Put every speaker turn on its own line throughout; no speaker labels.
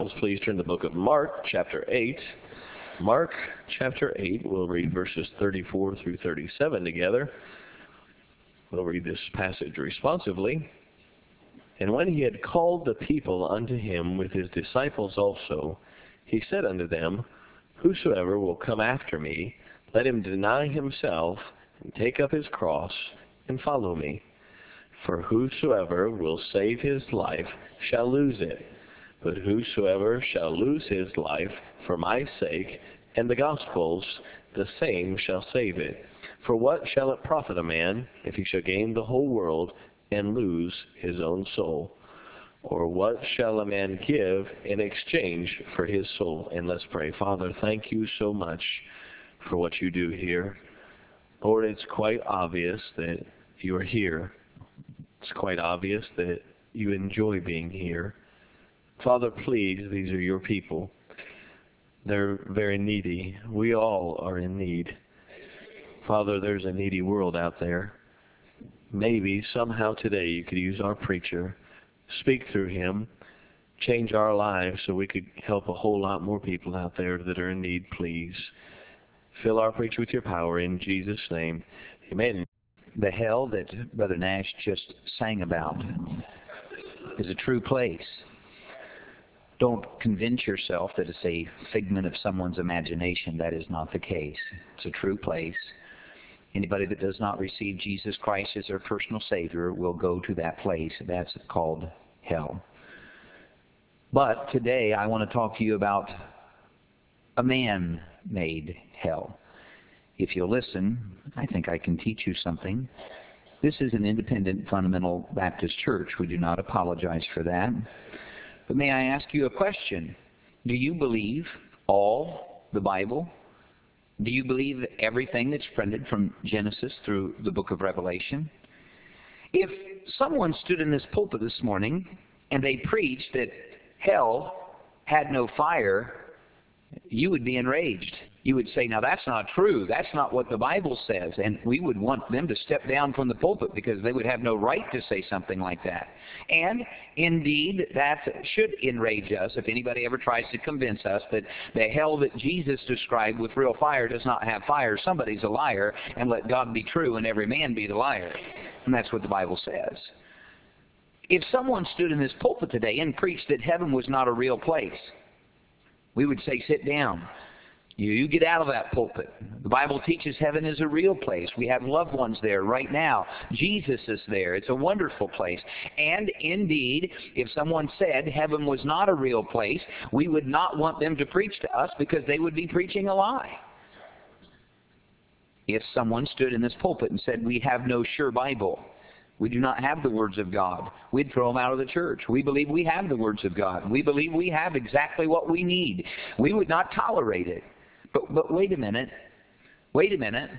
Bibles, please turn to the book of Mark, chapter 8. Mark, chapter 8, we'll read verses 34 through 37 together. We'll read this passage responsively. And when he had called the people unto him with his disciples also, he said unto them, Whosoever will come after me, let him deny himself, and take up his cross, and follow me. For whosoever will save his life shall lose it. But whosoever shall lose his life for my sake and the gospel's, the same shall save it. For what shall it profit a man if he shall gain the whole world and lose his own soul? Or what shall a man give in exchange for his soul? And let's pray. Father, thank you so much for what you do here. Lord, it's quite obvious that you are here. It's quite obvious that you enjoy being here. Father, please, these are your people. They're very needy. We all are in need. Father, there's a needy world out there. Maybe somehow today you could use our preacher, speak through him, change our lives so we could help a whole lot more people out there that are in need, please. Fill our preacher with your power in Jesus' name. Amen.
The hell that Brother Nash just sang about is a true place. Don't convince yourself that it's a figment of someone's imagination. That is not the case. It's a true place. Anybody that does not receive Jesus Christ as their personal Savior will go to that place. That's called hell. But today I want to talk to you about a man-made hell. If you'll listen, I think I can teach you something. This is an independent fundamental Baptist church. We do not apologize for that. But may I ask you a question? Do you believe all the Bible? Do you believe everything that's printed from Genesis through the book of Revelation? If someone stood in this pulpit this morning and they preached that hell had no fire, you would be enraged. You would say, now that's not true. That's not what the Bible says. And we would want them to step down from the pulpit because they would have no right to say something like that. And indeed, that should enrage us if anybody ever tries to convince us that the hell that Jesus described with real fire does not have fire. Somebody's a liar, and let God be true and every man be the liar. And that's what the Bible says. If someone stood in this pulpit today and preached that heaven was not a real place, we would say, sit down. You get out of that pulpit. The Bible teaches heaven is a real place. We have loved ones there right now. Jesus is there. It's a wonderful place. And indeed, if someone said heaven was not a real place, we would not want them to preach to us because they would be preaching a lie. If someone stood in this pulpit and said, we have no sure Bible, we do not have the words of God, we'd throw them out of the church. We believe we have the words of God. We believe we have exactly what we need. We would not tolerate it. But wait a minute. Wait a minute.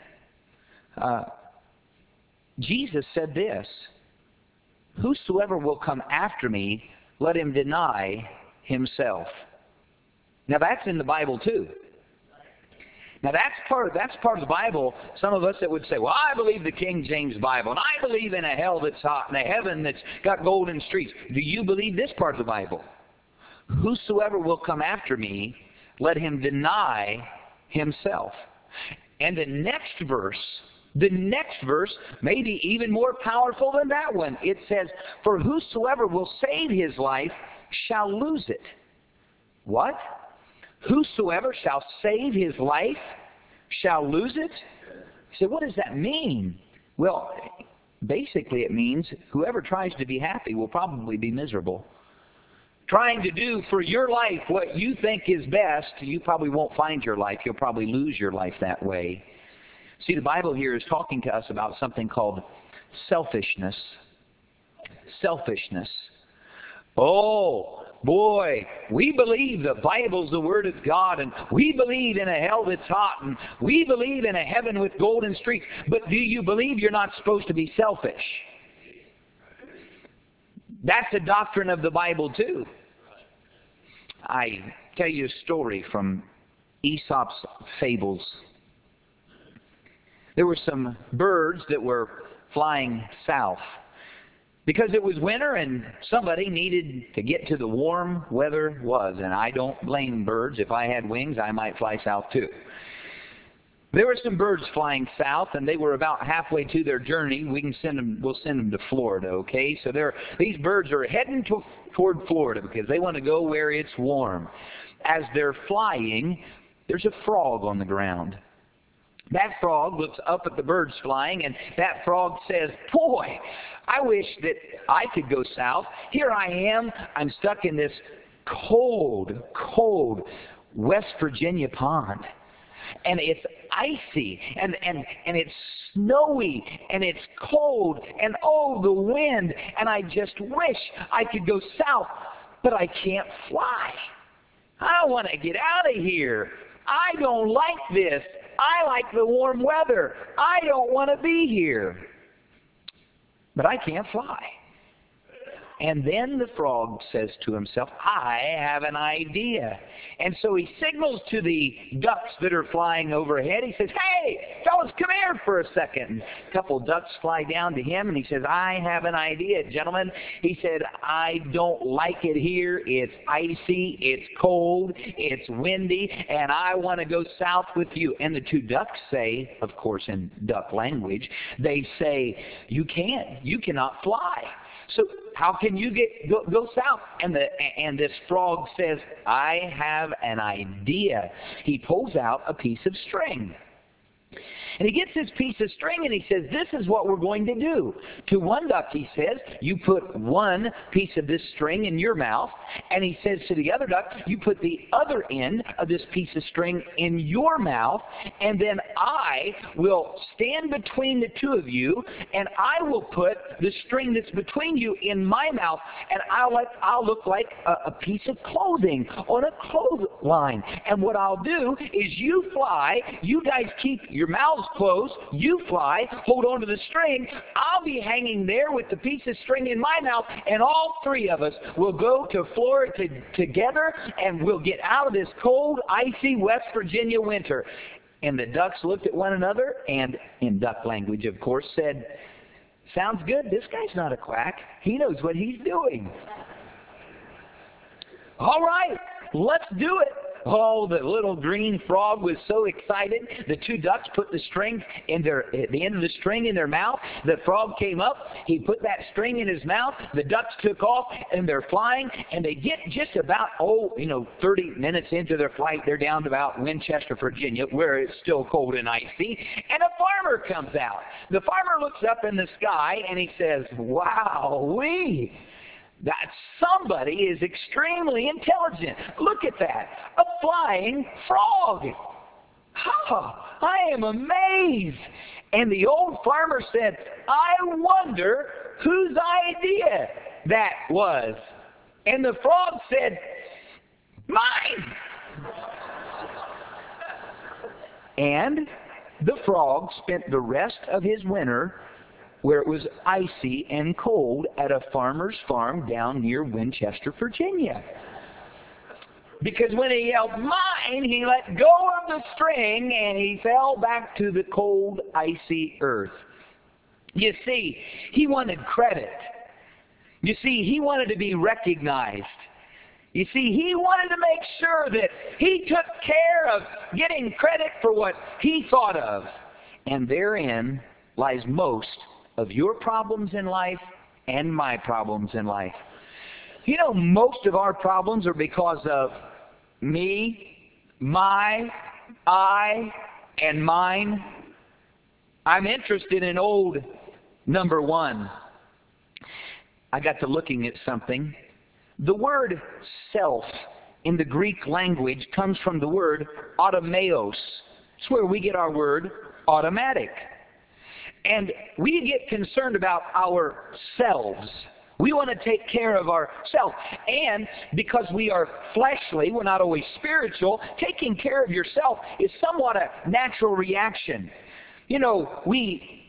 Jesus said this, whosoever will come after me, let him deny himself. Now that's in the Bible too. Now that's part of the Bible. Some of us that would say, well, I believe the King James Bible, and I believe in a hell that's hot and a heaven that's got golden streets. Do you believe this part of the Bible? Whosoever will come after me, let him deny himself. And the next verse may be even more powerful than that one. It says, for whosoever will save his life shall lose it. What? Whosoever shall save his life shall lose it? You say, what does that mean? Well, basically it means whoever tries to be happy will probably be miserable. Trying to do for your life what you think is best, you probably won't find your life. You'll probably lose your life that way. See, the Bible here is talking to us about something called selfishness. Selfishness. Oh, boy, we believe the Bible's the Word of God, and we believe in a hell that's hot, and we believe in a heaven with golden streets. But do you believe you're not supposed to be selfish? That's a doctrine of the Bible too. I tell you a story from Aesop's Fables. There were some birds that were flying south. Because it was winter and somebody needed to get to the warm weather was. And I don't blame birds. If I had wings, I might fly south too. There were some birds flying south, and they were about halfway to their journey. We'll send them to Florida, okay? So these birds are heading toward Florida because they want to go where it's warm. As they're flying, there's a frog on the ground. That frog looks up at the birds flying, and that frog says, "Boy, I wish that I could go south. Here I am. I'm stuck in this cold, cold West Virginia pond. And it's icy, and it's snowy, and it's cold, and oh, the wind, and I just wish I could go south, but I can't fly. I want to get out of here. I don't like this. I like the warm weather. I don't want to be here, but I can't fly." And then the frog says to himself, "I have an idea." And so he signals to the ducks that are flying overhead. He says, "Hey, fellas, come here for a second." And a couple ducks fly down to him, and he says, "I have an idea, gentlemen." He said, "I don't like it here. It's icy, it's cold, it's windy, and I want to go south with you." And the two ducks say, of course in duck language, they say, "You can't. You cannot fly. So how can you go south?" And this frog says, "I have an idea." He pulls out a piece of string. And he gets this piece of string and he says, "This is what we're going to do." To one duck he says, "You put one piece of this string in your mouth." And he says to the other duck, "You put the other end of this piece of string in your mouth. And then I will stand between the two of you, and I will put the string that's between you in my mouth. And I'll look like a piece of clothing on a clothesline. And what I'll do is you fly, you guys keep your mouths closed, you fly, hold on to the string, I'll be hanging there with the piece of string in my mouth, and all three of us will go to Florida together, and we'll get out of this cold, icy West Virginia winter." And the ducks looked at one another, and in duck language, of course, said, "Sounds good. This guy's not a quack. He knows what he's doing. All right, let's do it." Oh, the little green frog was so excited. The two ducks put the end of the string in their mouth. The frog came up. He put that string in his mouth. The ducks took off, and they're flying. And they get just about, 30 minutes into their flight. They're down to about Winchester, Virginia, where it's still cold and icy. And a farmer comes out. The farmer looks up in the sky, and he says, "Wow-wee! That somebody is extremely intelligent. Look at that, a flying frog. Oh, I am amazed." And the old farmer said, "I wonder whose idea that was." And the frog said, "Mine." And the frog spent the rest of his winter where it was icy and cold at a farmer's farm down near Winchester, Virginia. Because when he yelled, "Mine," he let go of the string and he fell back to the cold, icy earth. You see, he wanted credit. You see, he wanted to be recognized. You see, he wanted to make sure that he took care of getting credit for what he thought of. And therein lies most of your problems in life and my problems in life. You know, most of our problems are because of me, my, I, and mine. I'm interested in old number one. I got to looking at something. The word self in the Greek language comes from the word automeos. It's where we get our word automatic. And we get concerned about ourselves. We want to take care of ourselves. And because we are fleshly, we're not always spiritual, taking care of yourself is somewhat a natural reaction. You know, we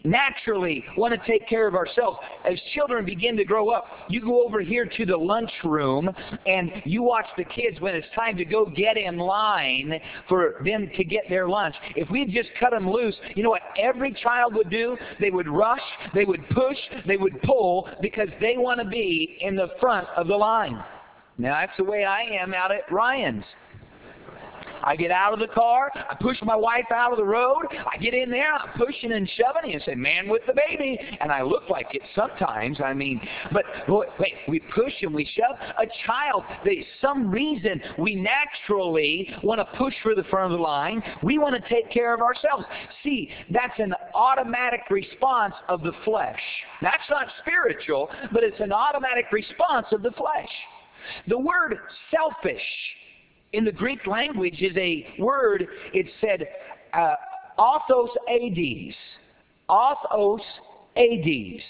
naturally want to take care of ourselves. As children begin to grow up, you go over here to the lunchroom and you watch the kids when it's time to go get in line for them to get their lunch. If we just cut them loose, you know what every child would do? They would rush, they would push, they would pull because they want to be in the front of the line. Now that's the way I am out at Ryan's. I get out of the car, I push my wife out of the road, I get in there, I'm pushing and shoving, and say, man with the baby. And I look like it sometimes, but wait, we push and we shove. A child, some reason we naturally want to push for the front of the line. We want to take care of ourselves. See, that's an automatic response of the flesh. That's not spiritual, but it's an automatic response of the flesh. The word selfish in the Greek language is a word, it said, authos ades. Authos ades.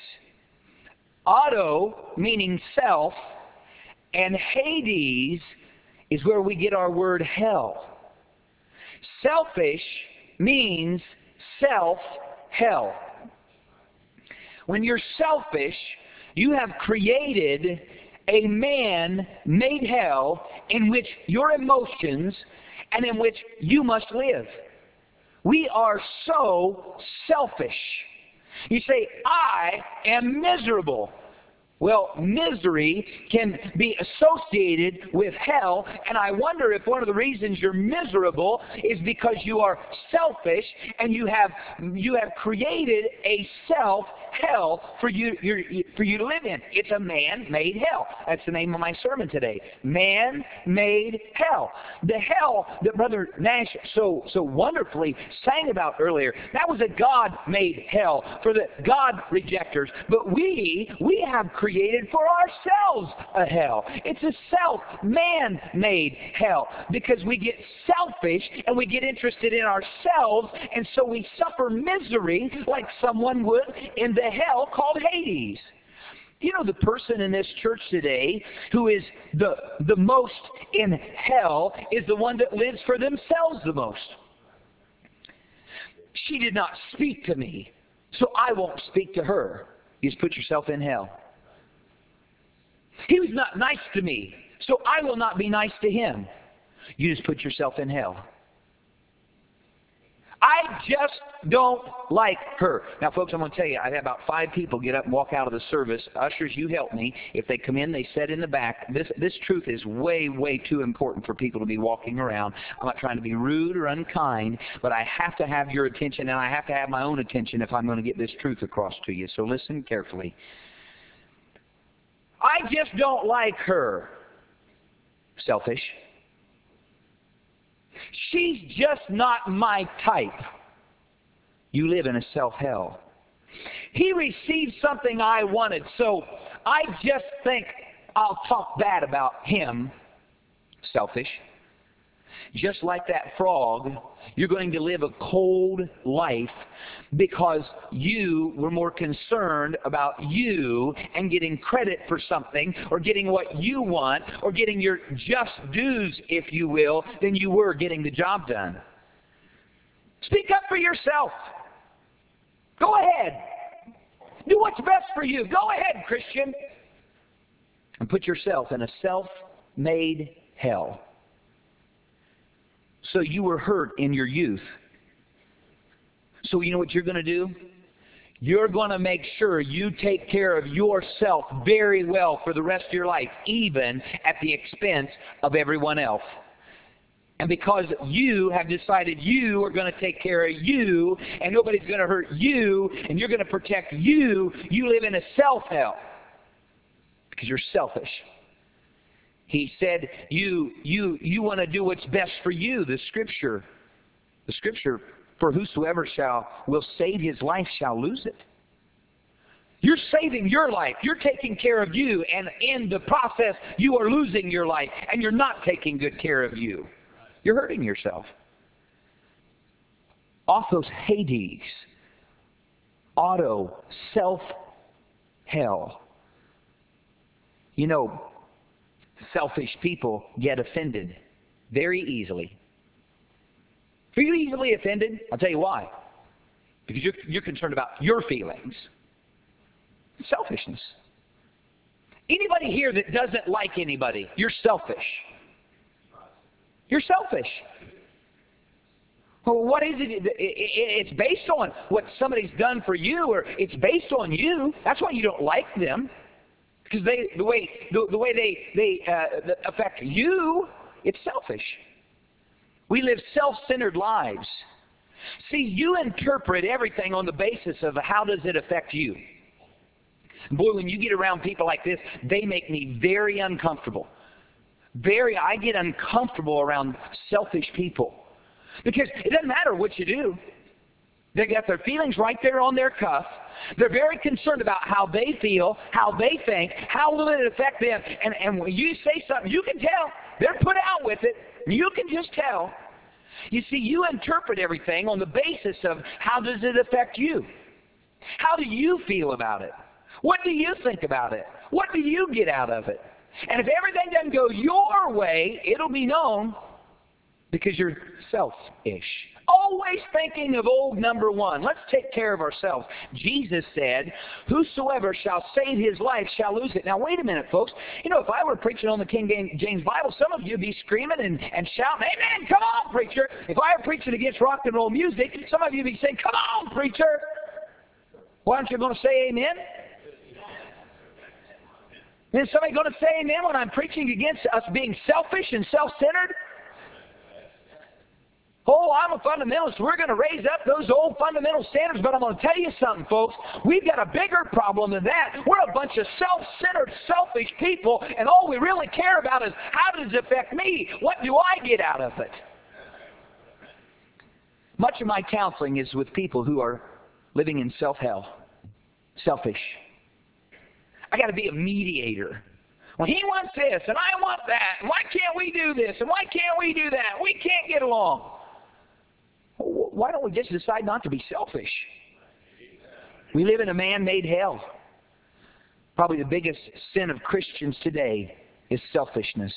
Auto, meaning self, and Hades is where we get our word hell. Selfish means self-hell. When you're selfish, you have created a man-made hell in which your emotions and in which you must live. We are so selfish. You say, I am miserable. Well, misery can be associated with hell, and I wonder if one of the reasons you're miserable is because you are selfish and you have created a self-hell for you to live in. It's a man-made hell. That's the name of my sermon today. Man-made hell. The hell that Brother Nash so wonderfully sang about earlier, that was a God-made hell for the God rejectors. But we have created for ourselves a hell. It's a man-made hell because we get selfish and we get interested in ourselves, and so we suffer misery like someone would in the hell called Hades. You know, the person in this church today who is the most in hell is the one that lives for themselves the most. She did not speak to me, so I won't speak to her. You just put yourself in hell. He was not nice to me, so I will not be nice to him. You just put yourself in hell. I just don't like her. Now, folks, I'm going to tell you, I had about 5 people get up and walk out of the service. Ushers, you help me. If they come in, they sit in the back. This truth is way, way too important for people to be walking around. I'm not trying to be rude or unkind, but I have to have your attention, and I have to have my own attention if I'm going to get this truth across to you. So listen carefully. I just don't like her. Selfish. She's just not my type. You live in a self-hell. He received something I wanted, so I just think I'll talk bad about him. Selfish. Just like that frog, you're going to live a cold life because you were more concerned about you and getting credit for something or getting what you want or getting your just dues, if you will, than you were getting the job done. Speak up for yourself. Go ahead. Do what's best for you. Go ahead, Christian. And put yourself in a self-made hell. So you were hurt in your youth. So you know what you're going to do? You're going to make sure you take care of yourself very well for the rest of your life, even at the expense of everyone else. And because you have decided you are going to take care of you, and nobody's going to hurt you, and you're going to protect you, you live in a self-hell. Because you're selfish. He said, you want to do what's best for you. The scripture, for whosoever will save his life shall lose it. You're saving your life. You're taking care of you, and in the process, you are losing your life, and you're not taking good care of you. You're hurting yourself. Authos Hades. Auto, self-hell. You know, selfish people get offended very easily. Are you easily offended? I'll tell you why. because you're concerned about your feelings. Selfishness. Anybody here that doesn't like anybody, you're selfish. You're selfish. Well, what is it? It's based on what somebody's done for you, or it's based on you. That's why you don't like them, because the way they affect you, it's selfish. We live self-centered lives. See, you interpret everything on the basis of how does it affect you. Boy, when you get around people like this, they make me very uncomfortable. I get uncomfortable around selfish people. Because it doesn't matter what you do. They got their feelings right there on their cuff. They're very concerned about how they feel, how they think, how will it affect them. And when you say something, you can tell. They're put out with it. You can just tell. You see, you interpret everything on the basis of how does it affect you. How do you feel about it? What do you think about it? What do you get out of it? And if everything doesn't go your way, it'll be known because you're selfish. Always thinking of old number one. Let's take care of ourselves. Jesus said, whosoever shall save his life shall lose it. Now, wait a minute, folks. You know, if I were preaching on the King James Bible, some of you would be screaming and shouting, amen, come on, preacher. If I were preaching against rock and roll music, some of you would be saying, come on, preacher. Why aren't you going to say amen? Is somebody going to say amen when I'm preaching against us being selfish and self-centered? Oh, I'm a fundamentalist. We're going to raise up those old fundamental standards, but I'm going to tell you something, folks. We've got a bigger problem than that. We're a bunch of self-centered, selfish people, and all we really care about is how does it affect me? What do I get out of it? Much of my counseling is with people who are living in self-hell, selfish. I got to be a mediator. Well, he wants this, and I want that, and why can't we do this, and why can't we do that? We can't get along. Why don't we just decide not to be selfish? We live in a man-made hell. Probably the biggest sin of Christians today is selfishness.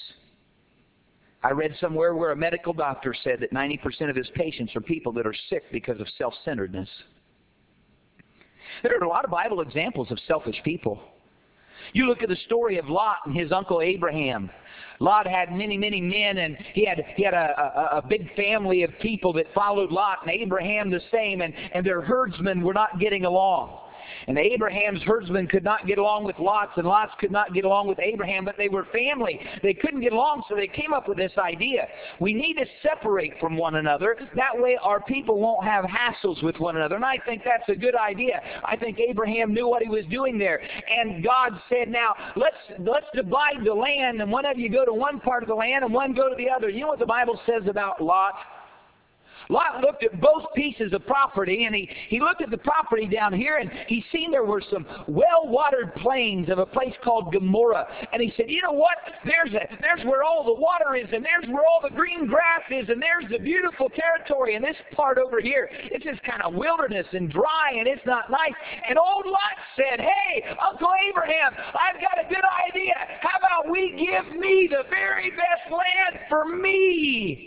I read somewhere where a medical doctor said that 90% of his patients are people that are sick because of self-centeredness. There are a lot of Bible examples of selfish people. You look at the story of Lot and his uncle Abraham. Lot had many, many men, and he had a big family of people that followed Lot, and Abraham the same, and their herdsmen were not getting along. And Abraham's herdsmen could not get along with Lot's, and Lot's could not get along with Abraham, but they were family. They couldn't get along, so they came up with this idea. We need to separate from one another. That way our people won't have hassles with one another. And I think that's a good idea. I think Abraham knew what he was doing there. And God said, now, let's divide the land, and one of you go to one part of the land, and one go to the other. You know what the Bible says about Lot? Lot looked at both pieces of property, and he looked at the property down here, and he seen there were some well-watered plains of a place called Gomorrah. And he said, you know what? There's where all the water is, and there's where all the green grass is, and there's the beautiful territory. And this part over here, it's just kind of wilderness and dry, and it's not nice. And old Lot said, hey, Uncle Abraham, I've got a good idea. How about we give me the very best land for me?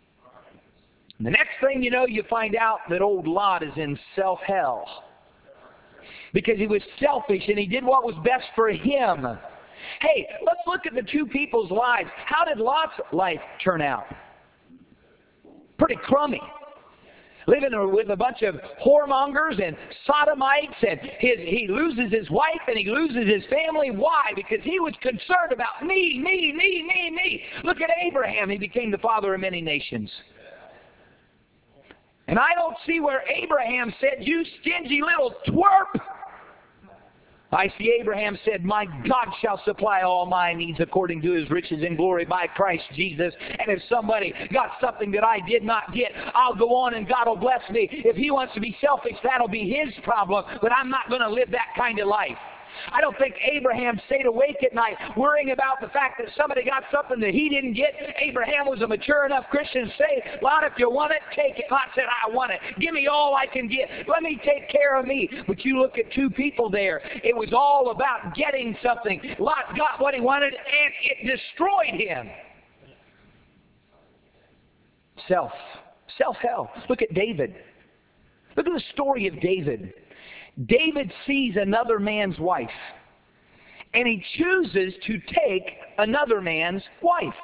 The next thing you know, you find out that old Lot is in self-hell. Because he was selfish and he did what was best for him. Hey, let's look at the two people's lives. How did Lot's life turn out? Pretty crummy. Living with a bunch of whoremongers and sodomites, and he loses his wife and he loses his family. Why? Because he was concerned about me. Look at Abraham. He became the father of many nations. And I don't see where Abraham said, you stingy little twerp. I see Abraham said, my God shall supply all my needs according to his riches and glory by Christ Jesus. And if somebody got something that I did not get, I'll go on and God will bless me. If he wants to be selfish, that'll be his problem. But I'm not going to live that kind of life. I don't think Abraham stayed awake at night worrying about the fact that somebody got something that he didn't get. Abraham was a mature enough Christian to say, Lot, if you want it, take it. Lot said, I want it. Give me all I can get. Let me take care of me. But you look at two people there. It was all about getting something. Lot got what he wanted, and it destroyed him. Self-hell. Look at David. Look at the story of David. David sees another man's wife, and he chooses to take another man's wife.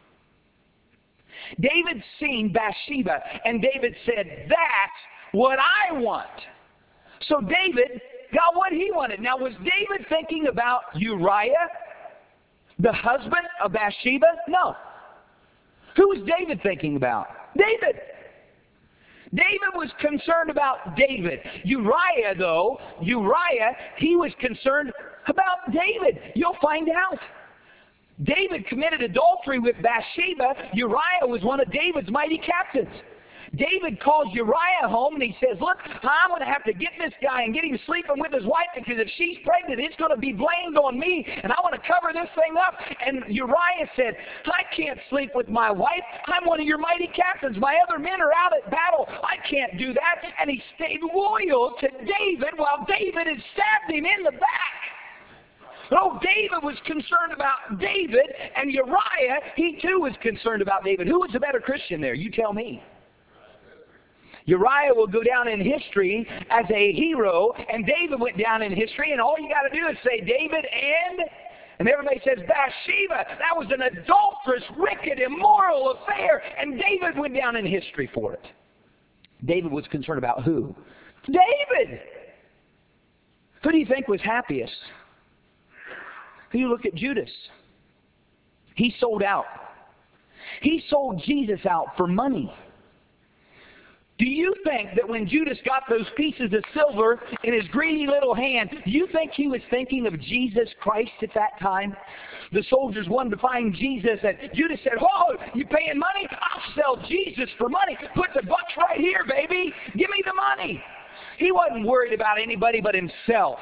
David's seen Bathsheba, and David said, that's what I want. So David got what he wanted. Now, was David thinking about Uriah, the husband of Bathsheba? No. Who was David thinking about? David. David was concerned about David. Uriah, though, he was concerned about David. You'll find out. David committed adultery with Bathsheba. Uriah was one of David's mighty captains. David calls Uriah home and he says, look, I'm going to have to get this guy and get him sleeping with his wife, because if she's pregnant, it's going to be blamed on me, and I want to cover this thing up. And Uriah said, I can't sleep with my wife. I'm one of your mighty captains. My other men are out at battle. I can't do that. And he stayed loyal to David while David had stabbed him in the back. Oh, David was concerned about David, and Uriah, he too was concerned about David. Who was the better Christian there? You tell me. Uriah will go down in history as a hero, and David went down in history, and all you got to do is say David and everybody says Bathsheba. That was an adulterous, wicked, immoral affair, and David went down in history for it. David was concerned about who? David! Who do you think was happiest? You look at Judas. He sold out. He sold Jesus out for money. Do you think that when Judas got those pieces of silver in his greedy little hand, do you think he was thinking of Jesus Christ at that time? The soldiers wanted to find Jesus, and Judas said, oh, you paying money? I'll sell Jesus for money. Put the bucks right here, baby. Give me the money. He wasn't worried about anybody but himself.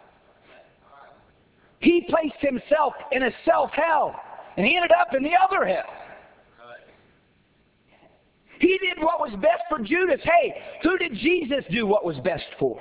He placed himself in a self-hell, and he ended up in the other hell. He did what was best for Judas. Hey, who did Jesus do what was best for?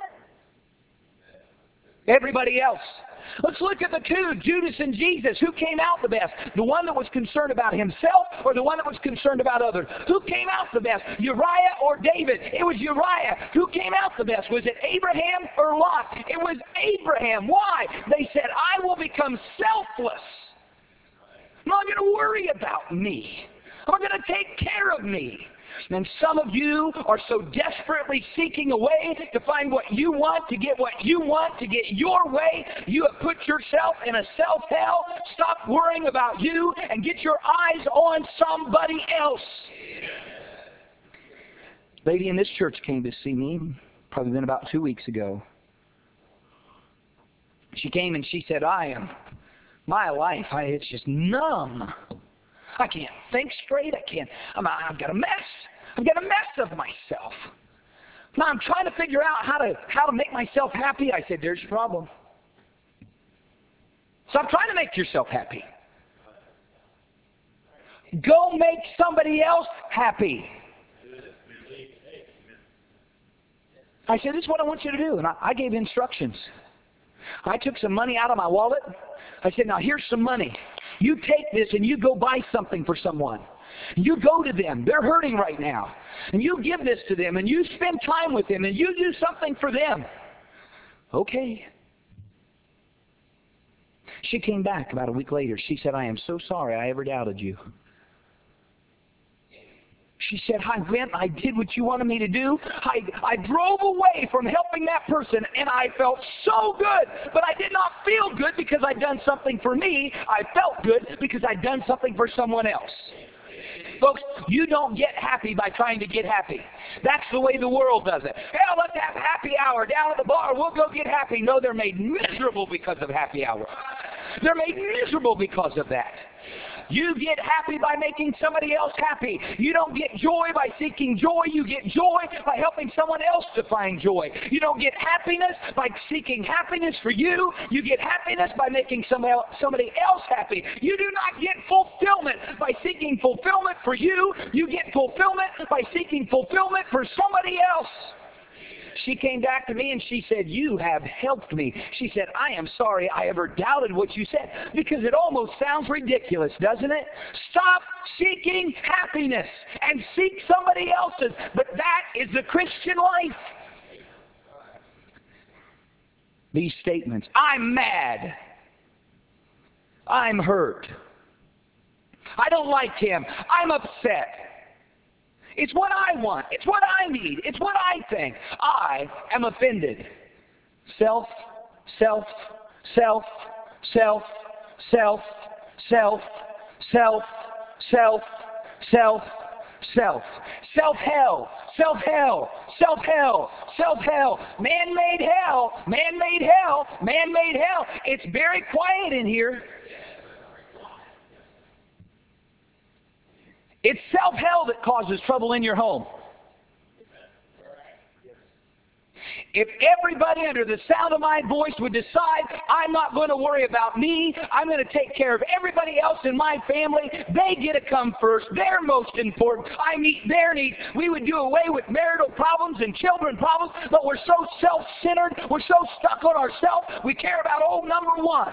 Everybody else. Let's look at the two, Judas and Jesus. Who came out the best? The one that was concerned about himself, or the one that was concerned about others? Who came out the best? Uriah or David? It was Uriah. Who came out the best? Was it Abraham or Lot? It was Abraham. Why? They said, I will become selfless. I'm not going to worry about me. I'm going to take care of me. And some of you are so desperately seeking a way to find what you want, to get what you want, to get your way. You have put yourself in a self-hell. Stop worrying about you and get your eyes on somebody else. Lady in this church came to see me, probably been about 2 weeks ago. She came and she said, my life, it's just numb. I can't think straight. I've got a mess. I've got a mess of myself. Now I'm trying to figure out how to make myself happy. I said, there's your problem. Stop trying to make yourself happy. Go make somebody else happy. I said, this is what I want you to do. And I gave instructions. I took some money out of my wallet. I said, now here's some money. You take this and you go buy something for someone. You go to them. They're hurting right now. And you give this to them and you spend time with them and you do something for them. Okay. She came back about a week later. She said, I am so sorry I ever doubted you. She said, I went, I did what you wanted me to do. I drove away from helping that person, and I felt so good. But I did not feel good because I'd done something for me. I felt good because I'd done something for someone else. Folks, you don't get happy by trying to get happy. That's the way the world does it. Hell, let's have happy hour down at the bar. We'll go get happy. No, they're made miserable because of happy hour. They're made miserable because of that. You get happy by making somebody else happy. You don't get joy by seeking joy. You get joy by helping someone else to find joy. You don't get happiness by seeking happiness for you. You get happiness by making somebody else happy. You do not get fulfillment by seeking fulfillment for you. You get fulfillment by seeking fulfillment for somebody else. She came back to me and she said, you have helped me. She said, I am sorry I ever doubted what you said, because it almost sounds ridiculous, doesn't it? Stop seeking happiness and seek somebody else's. But that is the Christian life. these statements. I'm mad. I'm hurt. I don't like him. I'm upset. It's what I want. It's what I need. It's what I think. I am offended. Self, self, self, self, self, self, self, self, self, self. Self-hell, self-hell, self-hell, self-hell. Man-made hell, man-made hell, man-made hell. It's very quiet in here. It's self-hell that causes trouble in your home. If everybody under the sound of my voice would decide, I'm not going to worry about me, I'm going to take care of everybody else in my family, they get to come first, they're most important, I meet their needs, we would do away with marital problems and children problems, but we're so self-centered, we're so stuck on ourselves, we care about old number one.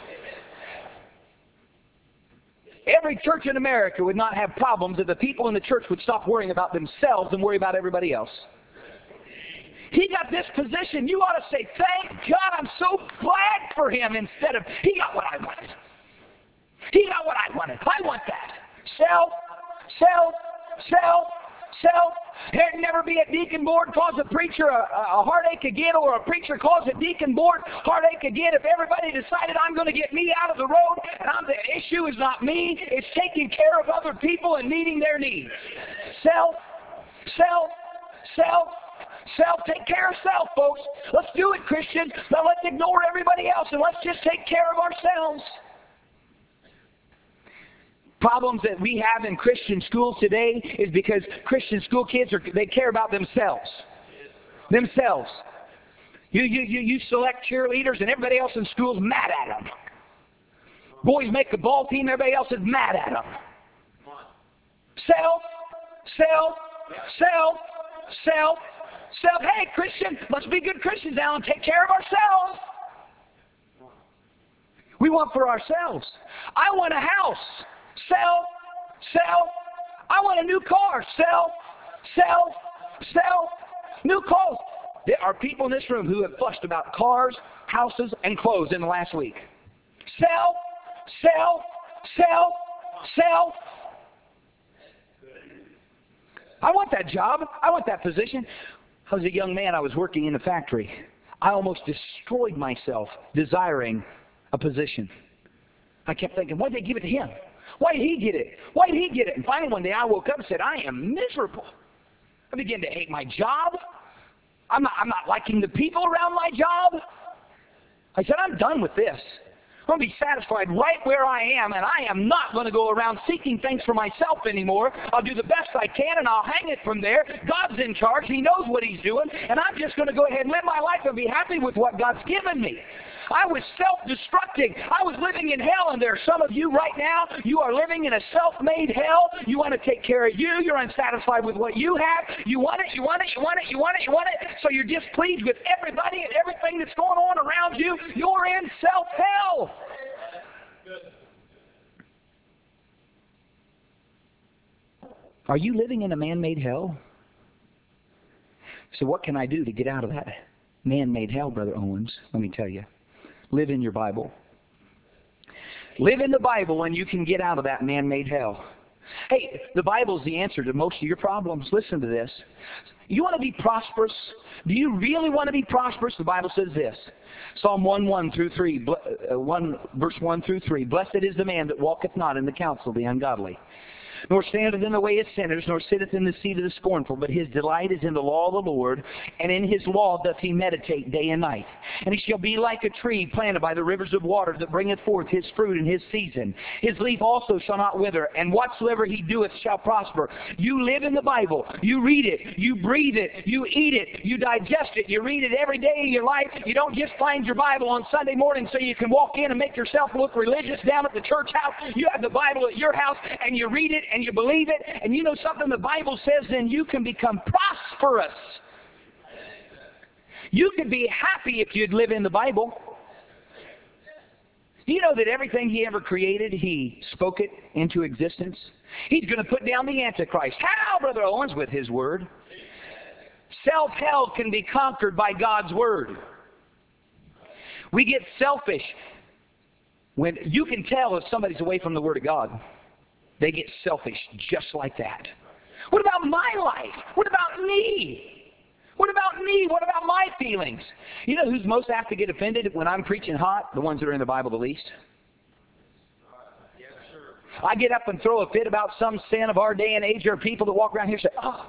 Every church in America would not have problems if the people in the church would stop worrying about themselves and worry about everybody else. He got this position. You ought to say, thank God, I'm so glad for him, instead of, he got what I wanted. He got what I wanted. I want that. Self, self, self, self. There'd never be a deacon board cause a preacher a heartache again, or a preacher cause a deacon board heartache again, if everybody decided I'm going to get me out of the road, and the issue is not me, it's taking care of other people and meeting their needs. Self, self, self, self. Take care of self, folks. Let's do it, Christians. Now let's ignore everybody else and let's just take care of ourselves. Problems that we have in Christian schools today is because Christian school kids they care about themselves. Themselves. You select cheerleaders and everybody else in school's mad at them. Boys make the ball team, everybody else is mad at them. Self, self, self, self, self. Hey, Christian, let's be good Christians now and take care of ourselves. We want for ourselves. I want a house. Sell, sell. I want a new car. Sell, sell, sell. New clothes. There are people in this room who have fussed about cars, houses, and clothes in the last week. Sell, sell, sell, sell. I want that job. I want that position. I was a young man. I was working in a factory. I almost destroyed myself desiring a position. I kept thinking, why did they give it to him? Why did he get it? Why did he get it? And finally one day I woke up and said, I am miserable. I began to hate my job. I'm not liking the people around my job. I said, I'm done with this. I'm going to be satisfied right where I am, and I am not going to go around seeking things for myself anymore. I'll do the best I can, and I'll hang it from there. God's in charge. He knows what He's doing, and I'm just going to go ahead and live my life and be happy with what God's given me. I was self-destructing. I was living in hell, and there are some of you right now, you are living in a self-made hell. You want to take care of you. You're unsatisfied with what you have. You want it, you want it, you want it, you want it, you want it. So you're displeased with everybody and everything that's going on around you. You're in self-hell. Are you living in a man-made hell? So what can I do to get out of that man-made hell, Brother Owens? Let me tell you. Live in your Bible. Live in the Bible and you can get out of that man-made hell. Hey, the Bible's the answer to most of your problems. Listen to this. You want to be prosperous? Do you really want to be prosperous? The Bible says this. Psalm 1 verse 1 through 3. Blessed is the man that walketh not in the counsel of the ungodly, nor standeth in the way of sinners, nor sitteth in the seat of the scornful. But his delight is in the law of the Lord, and in his law doth he meditate day and night. And he shall be like a tree planted by the rivers of water, that bringeth forth his fruit in his season. His leaf also shall not wither, and whatsoever he doeth shall prosper. You live in the Bible. You read it. You breathe it. You eat it. You digest it. You read it every day of your life. You don't just find your Bible on Sunday morning so you can walk in and make yourself look religious down at the church house. You have the Bible at your house, and you read it, and you believe it, and you know something the Bible says, then you can become prosperous. You could be happy if you'd live in the Bible. Do you know that everything He ever created, He spoke it into existence? He's going to put down the Antichrist. How, Brother Owens? With His Word. Self-hell can be conquered by God's Word. We get selfish when you can tell if somebody's away from the Word of God. They get selfish just like that. What about my life? What about me? What about me? What about my feelings? You know who's most apt to get offended when I'm preaching hot? The ones that are in the Bible the least. I get up and throw a fit about some sin of our day and age. There are people that walk around here and say,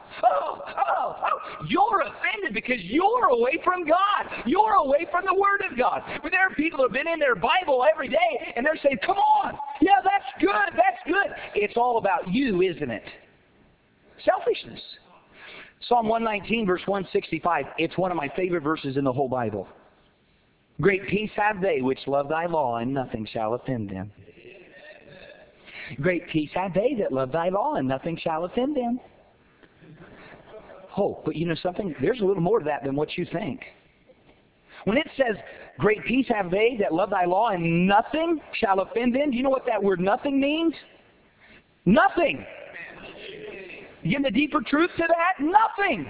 you're offended because you're away from God. You're away from the Word of God. But there are people that have been in their Bible every day, and they're saying, come on. Yeah, that's good. That's good. It's all about you, isn't it? Selfishness. Psalm 119, verse 165. It's one of my favorite verses in the whole Bible. Great peace have they which love thy law, and nothing shall offend them. Great peace have they that love thy law, and nothing shall offend them. Oh, but you know something? There's a little more to that than what you think. When it says, great peace have they that love thy law, and nothing shall offend them, do you know what that word nothing means? Nothing. You get the deeper truth to that? Nothing.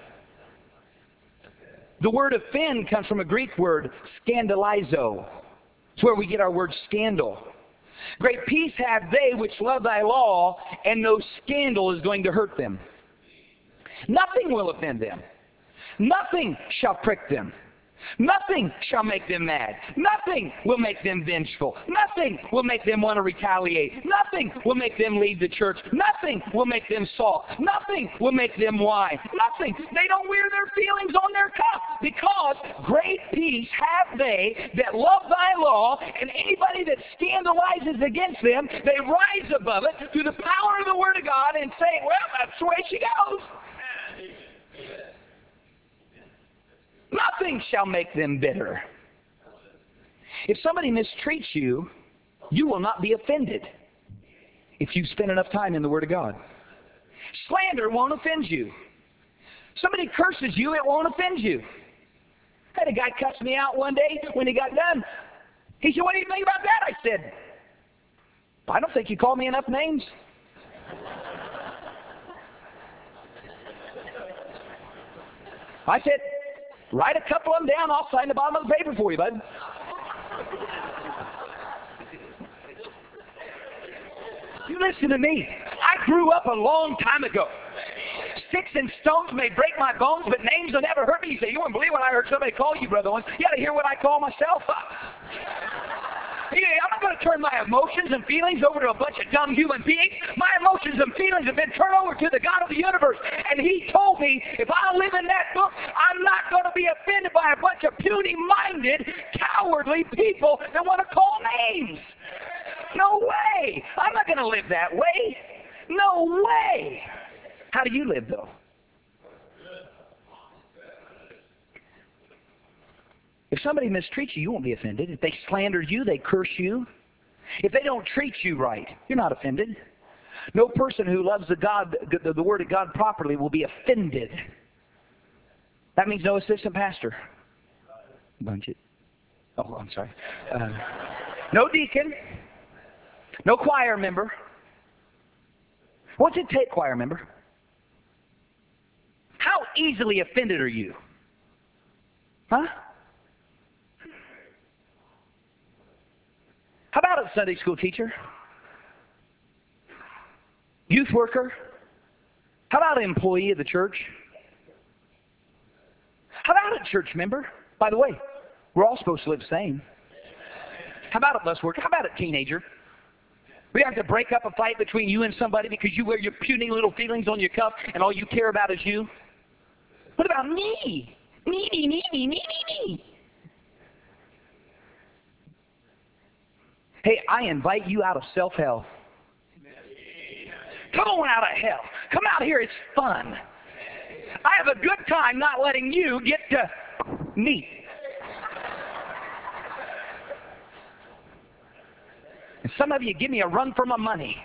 The word offend comes from a Greek word, scandalizo. It's where we get our word scandal. Great peace have they which love thy law, and no scandal is going to hurt them. Nothing will offend them. Nothing shall prick them. Nothing shall make them mad. Nothing will make them vengeful. Nothing will make them want to retaliate. Nothing will make them leave the church. Nothing will make them sulk. Nothing will make them whine. Nothing. They don't wear their feelings on their cuff, because great peace have they that love thy law, and anybody that scandalizes against them, they rise above it through the power of the Word of God and say, well, that's the way she goes. Nothing shall make them bitter. If somebody mistreats you, you will not be offended if you spend enough time in the Word of God. Slander won't offend you. Somebody curses you, it won't offend you. I had a guy cuss me out one day when he got done. He said, what do you think about that? I said, I don't think you called me enough names. I said, write a couple of them down. I'll sign the bottom of the paper for you, bud. You listen to me. I grew up a long time ago. Sticks and stones may break my bones, but names will never hurt me. You say, you wouldn't believe when I heard somebody call you, Brother Owens. You got to hear what I call myself. I'm not going to turn my emotions and feelings over to a bunch of dumb human beings. My emotions and feelings have been turned over to the God of the universe. And He told me, if I live in that book, I'm not going to be offended by a bunch of puny-minded, cowardly people that want to call names. No way. I'm not going to live that way. No way. How do you live, though? If somebody mistreats you, you won't be offended. If they slander you, they curse you. If they don't treat you right, you're not offended. No person who loves the Word of God properly will be offended. That means no assistant pastor. Bunch it. Oh, I'm sorry. No deacon. No choir member. What's it take, choir member? How easily offended are you? Huh? How about a Sunday school teacher? Youth worker? How about an employee of the church? How about a church member? By the way, we're all supposed to live the same. How about a bus worker? How about a teenager? We have to break up a fight between you and somebody because you wear your puny little feelings on your cuff and all you care about is you? What about me? Me. Hey, I invite you out of self-hell. Come on out of hell. Come out here. It's fun. I have a good time not letting you get to me. And some of you give me a run for my money.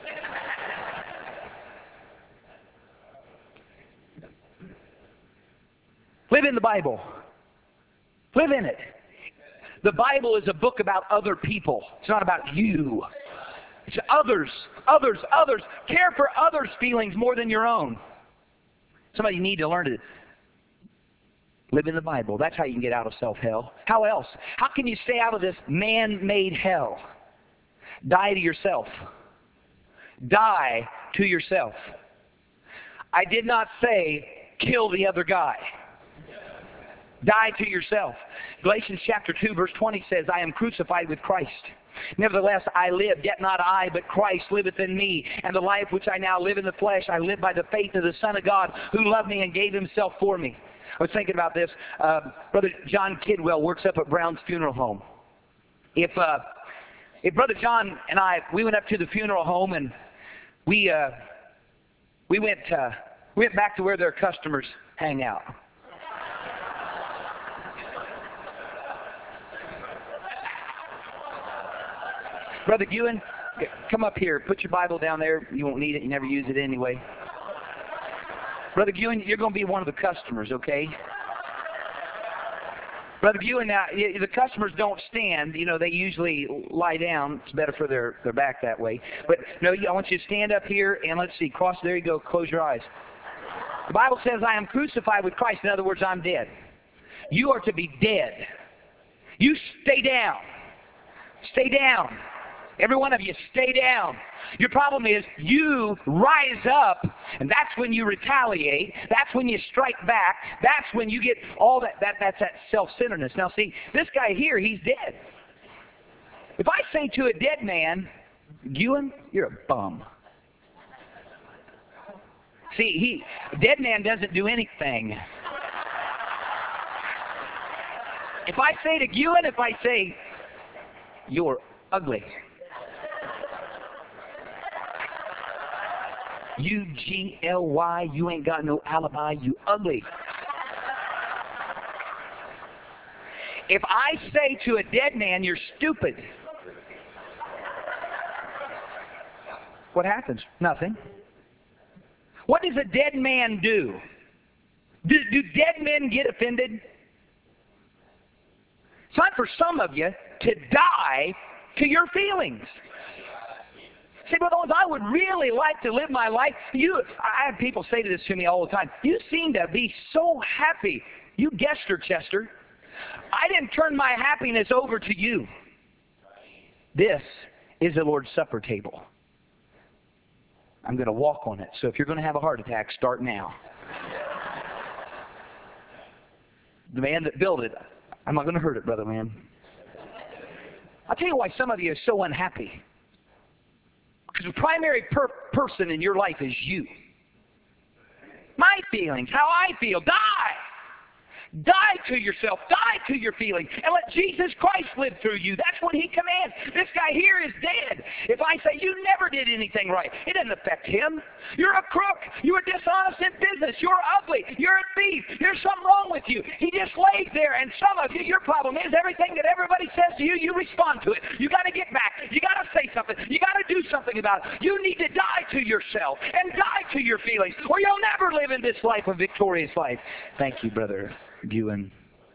Live in the Bible. Live in it. The Bible is a book about other people. It's not about you. It's others. Care for others' feelings more than your own. Somebody need to learn to Live in the Bible. That's how you can get out of self-hell. How else? How can you stay out of this man-made hell? Die to yourself. Die to yourself. I did not say kill the other guy. Die to yourself. Galatians chapter 2 verse 20 says, I am crucified with Christ. Nevertheless, I live, yet not I, but Christ liveth in me. And the life which I now live in the flesh, I live by the faith of the Son of God, who loved me and gave himself for me. I was thinking about this. Brother John Kidwell works up at Brown's Funeral Home. If Brother John and we went up to the funeral home, and we went back to where their customers hang out. Brother Ewan, come up here. Put your Bible down there. You won't need it. You never use it anyway. Brother Ewan, you're going to be one of the customers, okay? Brother Ewan, now, the customers don't stand. You know, they usually lie down. It's better for their back that way. But, no, I want you to stand up here, and let's see. Cross, there you go. Close your eyes. The Bible says, I am crucified with Christ. In other words, I'm dead. You are to be dead. You stay down. Stay down. Every one of you, stay down. Your problem is you rise up, and that's when you retaliate. That's when you strike back. That's when you get all that. That's that self-centeredness. Now, see, this guy here, he's dead. If I say to a dead man, Ewan, you're a bum. See, a dead man doesn't do anything. If I say to Ewan, you're ugly. U-G-L-Y, you ain't got no alibi, you ugly. If I say to a dead man, you're stupid, what happens? Nothing. What does a dead man do? Do dead men get offended? It's time for some of you to die to your feelings. See, Brother Owens, I would really like to live my life. I have people say this to me all the time. You seem to be so happy. You guessed her, Chester. I didn't turn my happiness over to you. This is the Lord's Supper table. I'm going to walk on it. So if you're going to have a heart attack, start now. The man that built it, I'm not going to hurt it, brother man. I'll tell you why some of you are so unhappy. Because the primary person in your life is you. My feelings, how I feel. Die! Die to yourself. Die to your feelings. And let Jesus Christ live through you. That's what He commands. This guy here is dead. If I say you never did anything right, it doesn't affect him. You're a crook. You were dishonest in business. You're ugly. You're a thief. There's something wrong with you. He just lays there. And some of you, your problem is everything that everybody says to you, you respond to it. You got to get back. You got to say something. You got to do something about it. You need to die to yourself and die to your feelings, or you'll never live in this life a victorious life. Thank you, Brother Ewan.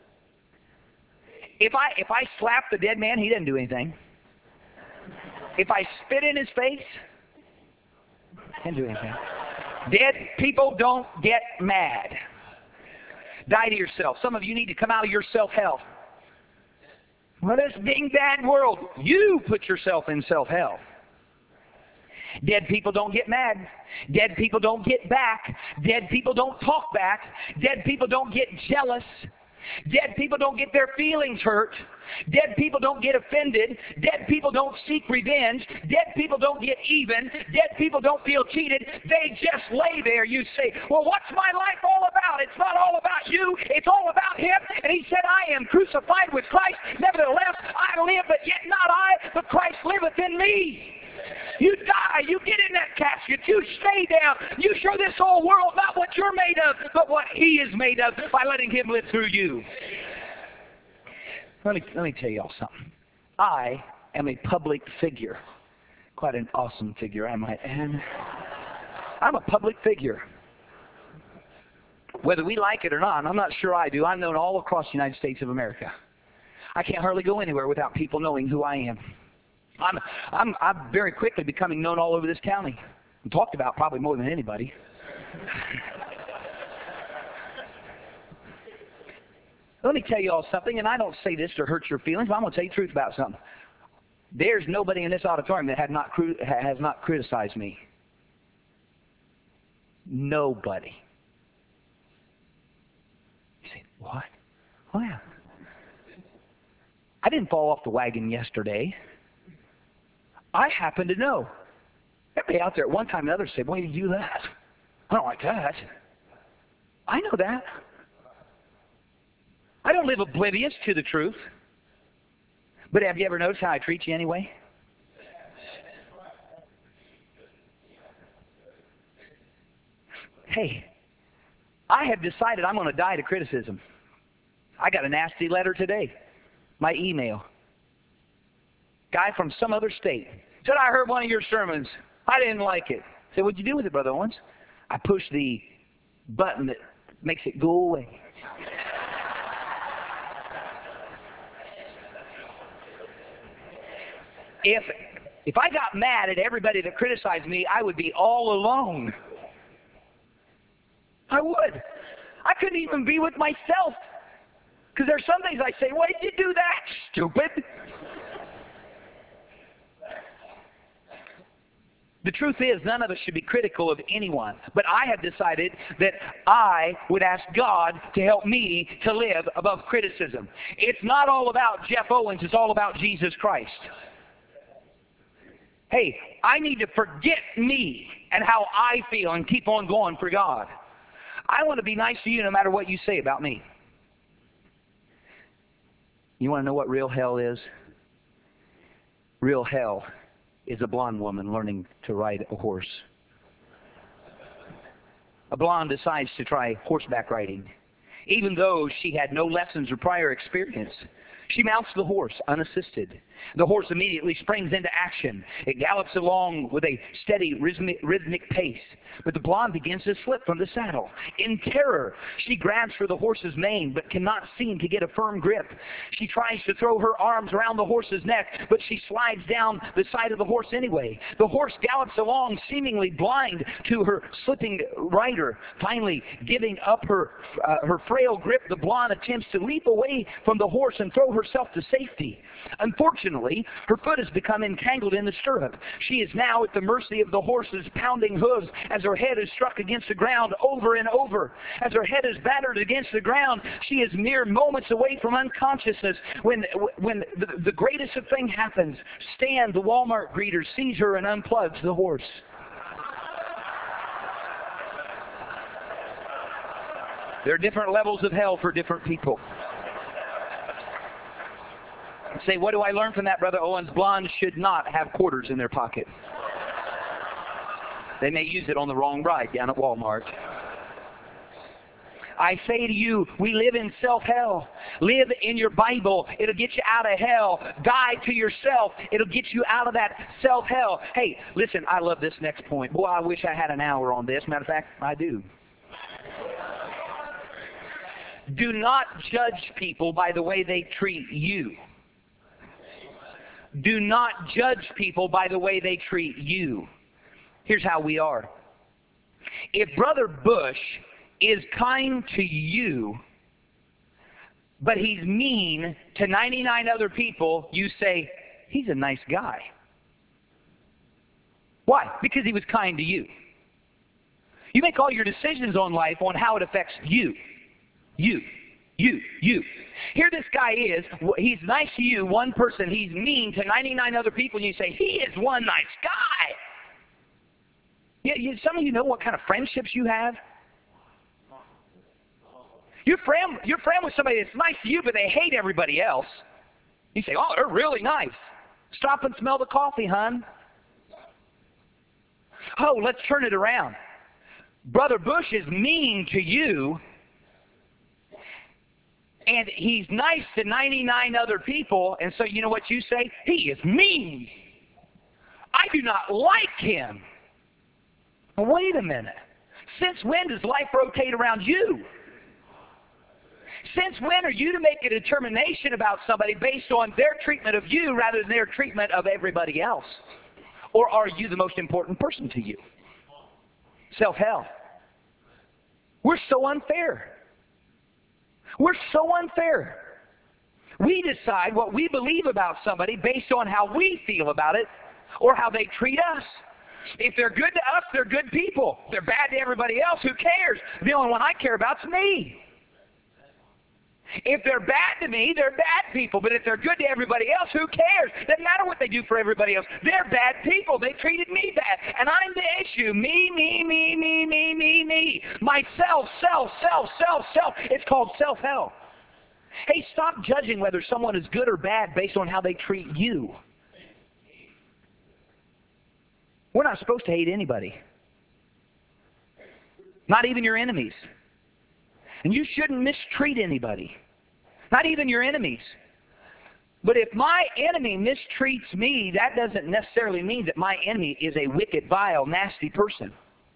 If I slap the dead man, he doesn't do anything. If I spit in his face, he doesn't do anything. Dead people don't get mad. Die to yourself. Some of you need to come out of your self-hell. Well, this big bad world, you put yourself in self-hell. Dead people don't get mad. Dead people don't get back. Dead people don't talk back. Dead people don't get jealous. Dead people don't get their feelings hurt. Dead people don't get offended. Dead people don't seek revenge. Dead people don't get even. Dead people don't feel cheated. They just lay there. You say, well, what's my life all about? It's not all about you. It's all about Him. And He said, I am crucified with Christ. Nevertheless, I live, but yet not I, but Christ liveth in me. You die. You get in that casket. You stay down. You show this whole world not what you're made of, but what He is made of by letting Him live through you. Let me tell y'all something. I am a public figure. Quite an awesome figure, I might add. I'm a public figure. Whether we like it or not, I'm not sure I do. I'm known all across the United States of America. I can't hardly go anywhere without people knowing who I am. I'm very quickly becoming known all over this county. I'm talked about probably more than anybody. Let me tell you all something, and I don't say this to hurt your feelings, but I'm going to tell you the truth about something. There's nobody in this auditorium that has not criticized me. Nobody. You say, what? Oh, yeah. I didn't fall off the wagon yesterday. I happen to know. Everybody out there at one time or another said, why did you do that? I don't like that. I know that. I don't live oblivious to the truth. But have you ever noticed how I treat you anyway? Hey, I have decided I'm going to die to criticism. I got a nasty letter today. My email. Guy from some other state. Said, I heard one of your sermons. I didn't like it. I said, what'd you do with it, Brother Owens? I pushed the button that makes it go away. If I got mad at everybody that criticized me, I would be all alone. I would. I couldn't even be with myself. Because there's some things I say, why did you do that, stupid? The truth is, none of us should be critical of anyone. But I have decided that I would ask God to help me to live above criticism. It's not all about Jeff Owens. It's all about Jesus Christ. Hey, I need to forget me and how I feel and keep on going for God. I want to be nice to you no matter what you say about me. You want to know what real hell is? Real hell is a blonde woman learning to ride a horse. A blonde decides to try horseback riding, even though she had no lessons or prior experience. She mounts the horse unassisted. The horse immediately springs into action. It gallops along with a steady rhythmic pace. But the blonde begins to slip from the saddle. In terror, she grabs for the horse's mane but cannot seem to get a firm grip. She tries to throw her arms around the horse's neck, but she slides down the side of the horse anyway. The horse gallops along, seemingly blind to her slipping rider. Finally, giving up her frail grip, the blonde attempts to leap away from the horse and throw herself to safety. Unfortunately, her foot has become entangled in the stirrup. She is now at the mercy of the horse's pounding hooves as her head is struck against the ground over and over. As her head is battered against the ground, she is mere moments away from unconsciousness when the greatest of thing happens. Stan, the Walmart greeter, sees her and unplugs the horse. There are different levels of hell for different people. Say, what do I learn from that, Brother Owens? Blondes should not have quarters in their pocket. They may use it on the wrong ride down at Walmart. I say to you, we live in self-hell. Live in your Bible. It'll get you out of hell. Die to yourself. It'll get you out of that self-hell. Hey, listen, I love this next point. Boy, I wish I had an hour on this. Matter of fact, I do. Do not judge people by the way they treat you. Do not judge people by the way they treat you. Here's how we are. If Brother Bush is kind to you, but he's mean to 99 other people, you say, he's a nice guy. Why? Because he was kind to you. You make all your decisions on life on how it affects you. You. Here this guy is, he's nice to you, one person, he's mean to 99 other people, and you say, he is one nice guy. Some of you know what kind of friendships you have? You're friend with somebody that's nice to you, but they hate everybody else. You say, oh, they're really nice. Stop and smell the coffee, hon. Oh, let's turn it around. Brother Bush is mean to you, and he's nice to 99 other people, and so you know what you say? He is mean. I do not like him. Wait a minute. Since when does life rotate around you? Since when are you to make a determination about somebody based on their treatment of you rather than their treatment of everybody else? Or are you the most important person to you? Self-hell. We're so unfair. We're so unfair. We decide what we believe about somebody based on how we feel about it or how they treat us. If they're good to us, they're good people. If they're bad to everybody else, who cares? The only one I care about is me. If they're bad to me, they're bad people. But if they're good to everybody else, who cares? Doesn't matter what they do for everybody else. They're bad people. They treated me bad. And I'm the issue. Me, me, me, me, me, me, me. Myself, self, self, self, self. It's called self-help. Hey, stop judging whether someone is good or bad based on how they treat you. We're not supposed to hate anybody. Not even your enemies. And you shouldn't mistreat anybody. Not even your enemies. But if my enemy mistreats me, that doesn't necessarily mean that my enemy is a wicked, vile, nasty person.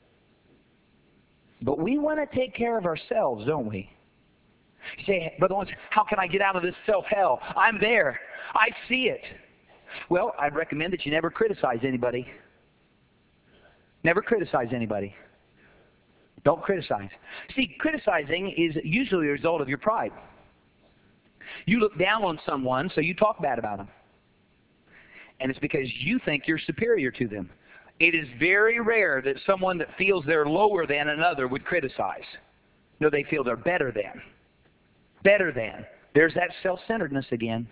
But we want to take care of ourselves, don't we? You say, Brother Owens, how can I get out of this self-hell? I'm there. I see it. Well, I'd recommend that you never criticize anybody. Never criticize anybody. Don't criticize. See, criticizing is usually a result of your pride. You look down on someone, so you talk bad about them. And it's because you think you're superior to them. It is very rare that someone that feels they're lower than another would criticize. No, they feel they're better than. Better than. There's that self-centeredness again.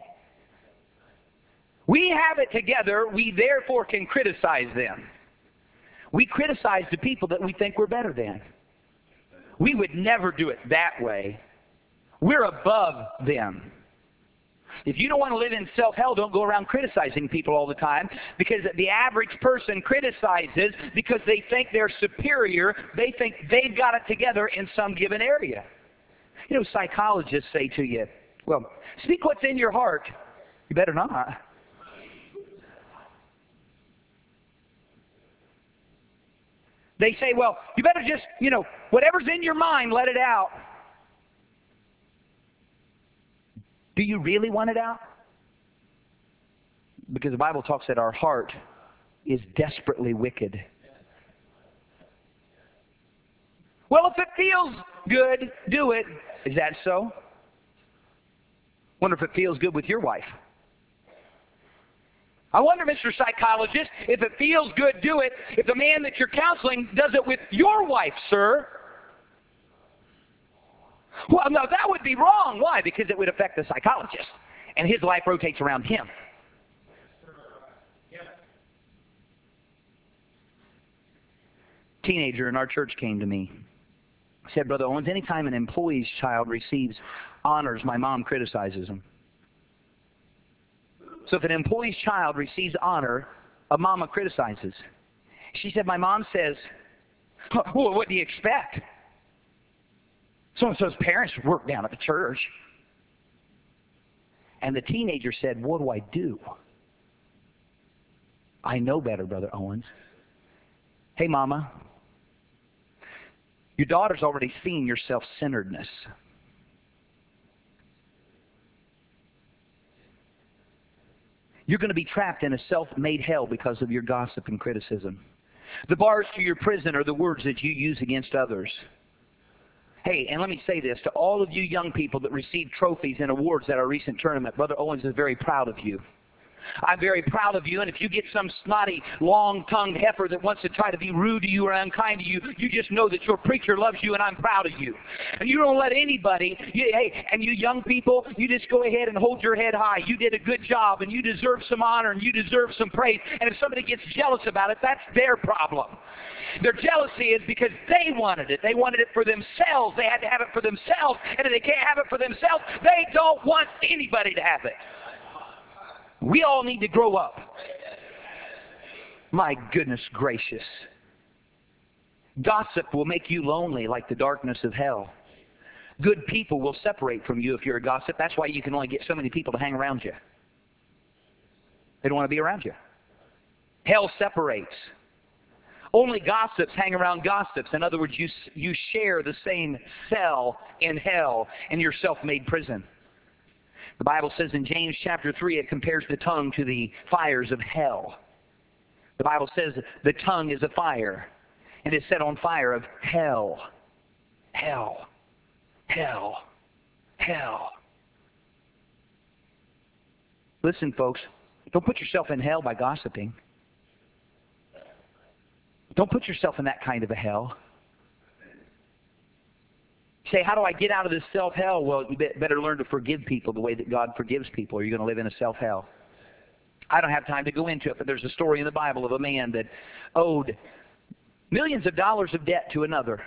We have it together. We therefore can criticize them. We criticize the people that we think we're better than. We would never do it that way. We're above them. If you don't want to live in self-hell, don't go around criticizing people all the time, because the average person criticizes because they think they're superior. They think they've got it together in some given area. You know, psychologists say to you, well, speak what's in your heart. You better not. They say, well, you better just, whatever's in your mind, let it out. Do you really want it out? Because the Bible talks that our heart is desperately wicked. Well, if it feels good, do it. Is that so? Wonder if it feels good with your wife. I wonder, Mr. Psychologist, if it feels good, do it. If the man that you're counseling does it with your wife, sir. Well, no, that would be wrong. Why? Because it would affect the psychologist, and his life rotates around him. Teenager in our church came to me. He said, Brother Owens, anytime an employee's child receives honors, my mom criticizes him. So if an employee's child receives honor, a mama criticizes. She said, my mom says, well, what do you expect? So-and-so's parents work down at the church. And the teenager said, what do I do? I know better, Brother Owens. Hey, Mama, your daughter's already seen your self-centeredness. You're going to be trapped in a self-made hell because of your gossip and criticism. The bars to your prison are the words that you use against others. Hey, and let me say this to all of you young people that received trophies and awards at our recent tournament. Brother Owens is very proud of you. I'm very proud of you, and if you get some snotty, long-tongued heifer that wants to try to be rude to you or unkind to you, you just know that your preacher loves you, and I'm proud of you. And you don't let anybody, and you young people, you just go ahead and hold your head high. You did a good job, and you deserve some honor, and you deserve some praise. And if somebody gets jealous about it, that's their problem. Their jealousy is because they wanted it. They wanted it for themselves. They had to have it for themselves, and if they can't have it for themselves, they don't want anybody to have it. We all need to grow up. My goodness gracious. Gossip will make you lonely like the darkness of hell. Good people will separate from you if you're a gossip. That's why you can only get so many people to hang around you. They don't want to be around you. Hell separates. Only gossips hang around gossips. In other words, you share the same cell in hell in your self-made prison. The Bible says in James chapter 3, it compares the tongue to the fires of hell. The Bible says the tongue is a fire, and is set on fire of hell. Hell. Hell. hell. Listen, folks, don't put yourself in hell by gossiping. Don't put yourself in that kind of a hell. Say, how do I get out of this self-hell? Well, you better learn to forgive people the way that God forgives people, or you're going to live in a self-hell. I don't have time to go into it, but there's a story in the Bible of a man that owed millions of dollars of debt to another.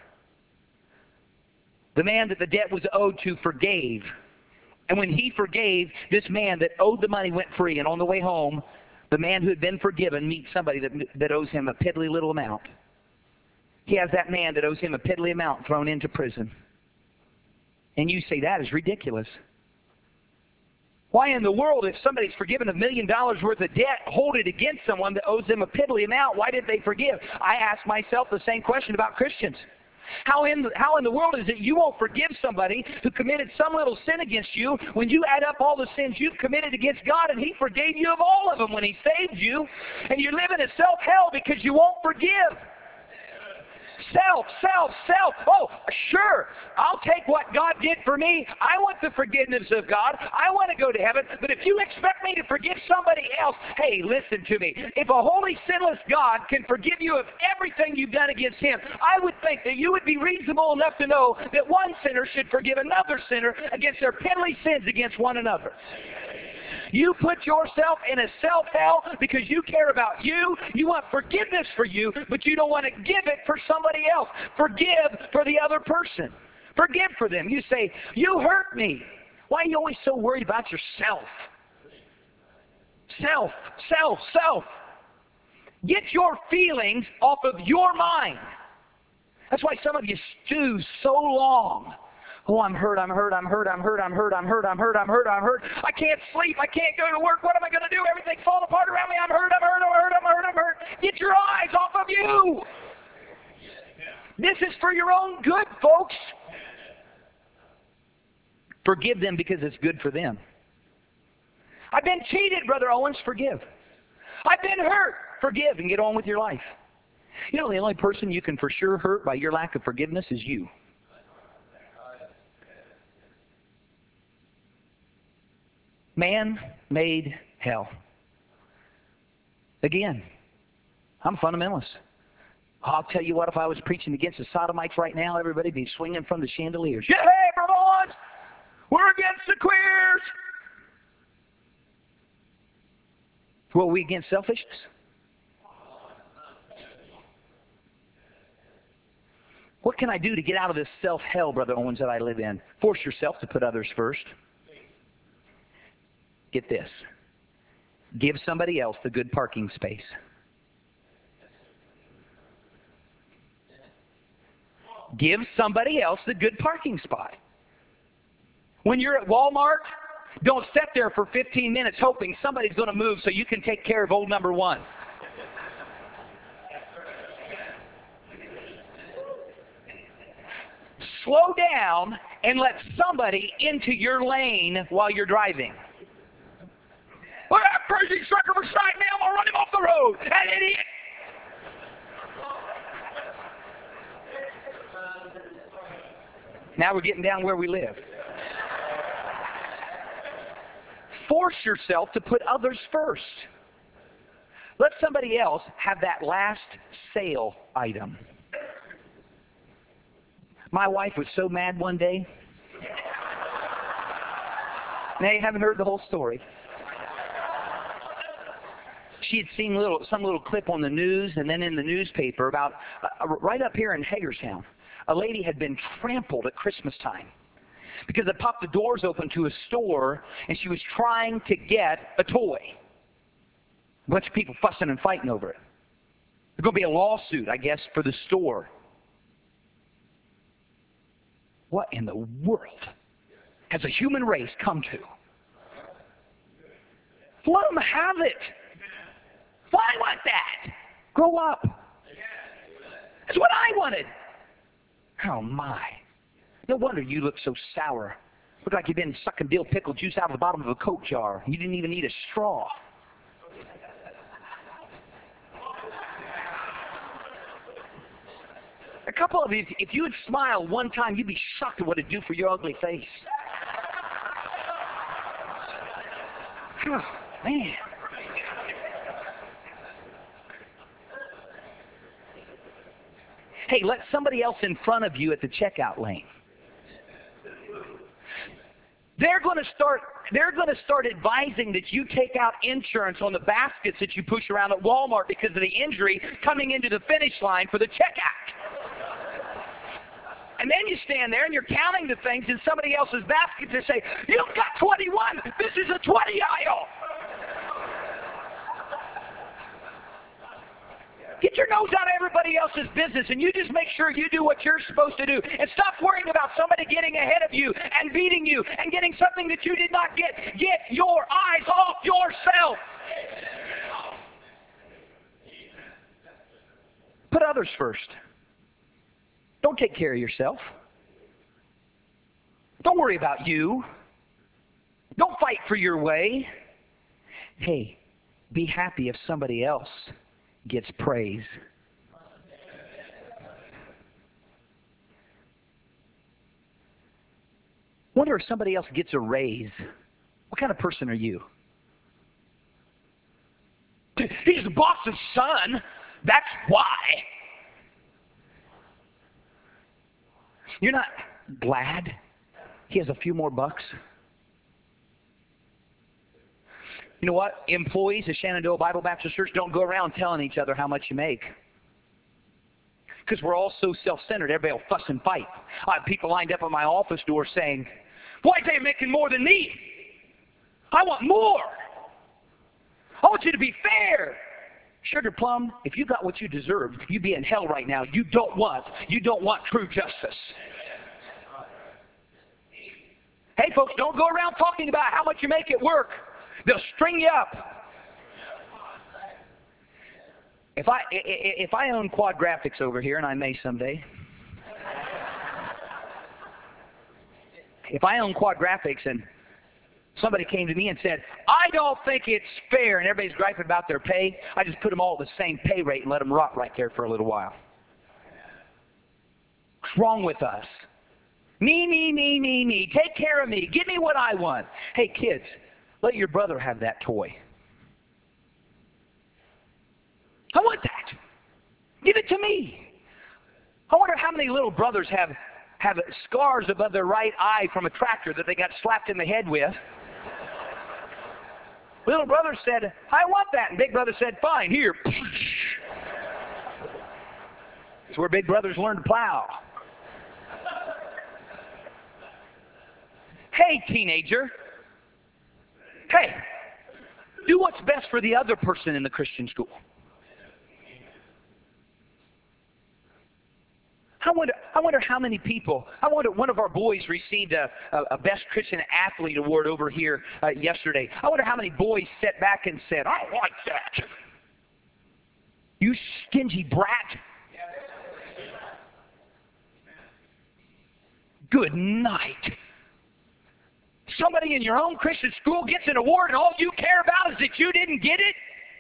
The man that the debt was owed to forgave. And when he forgave, this man that owed the money went free. And on the way home, the man who had been forgiven meets somebody that owes him a piddly little amount. He has that man that owes him a piddly amount thrown into prison. And you say, that is ridiculous. Why in the world, if somebody's forgiven $1 million worth of debt, hold it against someone that owes them a piddly amount? Why did they forgive? I ask myself the same question about Christians. How in the world is it you won't forgive somebody who committed some little sin against you when you add up all the sins you've committed against God and He forgave you of all of them when He saved you, and you're living a self-hell because you won't forgive? Self. Oh, sure, I'll take what God did for me. I want the forgiveness of God. I want to go to heaven. But if you expect me to forgive somebody else, hey, listen to me. If a holy, sinless God can forgive you of everything you've done against Him, I would think that you would be reasonable enough to know that one sinner should forgive another sinner against their piddly sins against one another. You put yourself in a self-hell because you care about you. You want forgiveness for you, but you don't want to give it for somebody else. Forgive for the other person. Forgive for them. You say, you hurt me. Why are you always so worried about yourself? Self. Get your feelings off of your mind. That's why some of you stew so long. Oh, I'm hurt. I can't sleep. I can't go to work. What am I going to do? Everything's falling apart around me. I'm hurt. Get your eyes off of you. This is for your own good, folks. Forgive them because it's good for them. I've been cheated, Brother Owens. Forgive. I've been hurt. Forgive and get on with your life. You know, the only person you can for sure hurt by your lack of forgiveness is you. Man-made hell. Again, I'm a fundamentalist. I'll tell you what, if I was preaching against the sodomites right now, everybody would be swinging from the chandeliers. Yeah, hey, Brother Owens, we're against the queers. Well, we against selfishness? What can I do to get out of this self-hell, Brother Owens, that I live in? Force yourself to put others first. Get this. Give somebody else the good parking space. Give somebody else the good parking spot. When you're at Walmart, don't sit there for 15 minutes hoping somebody's going to move so you can take care of old number one. Slow down and let somebody into your lane while you're driving. Well, that crazy sucker beside me, I'm going to run him off the road. That idiot. Now we're getting down where we live. Force yourself to put others first. Let somebody else have that last sale item. My wife was so mad one day. Now you haven't heard the whole story. She had seen some little clip on the news and then in the newspaper about, right up here in Hagerstown, a lady had been trampled at Christmas time because they popped the doors open to a store and she was trying to get a toy. A bunch of people fussing and fighting over it. There's going to be a lawsuit, I guess, for the store. What in the world has a human race come to? Let them have it. I want that. Grow up. That's what I wanted. Oh, my. No wonder you look so sour. Look like you've been sucking dill pickle juice out of the bottom of a Coke jar. You didn't even need a straw. A couple of you, if you would smile one time, you'd be shocked at what it'd do for your ugly face. Oh, man. Hey, let somebody else in front of you at the checkout lane. They're going to start advising that you take out insurance on the baskets that you push around at Walmart because of the injury coming into the finish line for the checkout. And then you stand there and you're counting the things in somebody else's basket to say, "You've got 21. This is a 20 aisle." Get your nose out of everybody else's business and you just make sure you do what you're supposed to do. And stop worrying about somebody getting ahead of you and beating you and getting something that you did not get. Get your eyes off yourself. Put others first. Don't take care of yourself. Don't worry about you. Don't fight for your way. Hey, be happy if somebody else gets praise. Wonder if somebody else gets a raise. What kind of person are you? He's the boss's son. That's why. You're not glad he has a few more bucks? You know what? Employees of Shenandoah Bible Baptist Church don't go around telling each other how much you make. Because we're all so self-centered, everybody will fuss and fight. I have people lined up at my office door saying, "Why are they making more than me? I want more. I want you to be fair." Sugar Plum, if you got what you deserved, you'd be in hell right now. You don't want true justice. Hey folks, don't go around talking about how much you make at work. They'll string you up. If I own Quad Graphics over here, and I may someday, if I own Quad Graphics and somebody came to me and said, "I don't think it's fair," and everybody's griping about their pay, I just put them all at the same pay rate and let them rot right there for a little while. What's wrong with us? Me, me, me, me, me. Take care of me. Give me what I want. Hey kids, let your brother have that toy. I want that. Give it to me. I wonder how many little brothers have scars above their right eye from a tractor that they got slapped in the head with. Little brother said, "I want that." And big brother said, "Fine, here." It's where big brothers learn to plow. Hey, teenager. Hey, do what's best for the other person in the Christian school. I wonder how many people, one of our boys received a Best Christian Athlete award over here yesterday. I wonder how many boys sat back and said, "I don't like that. You stingy brat." Good night. Somebody in your own Christian school gets an award and all you care about is that you didn't get it?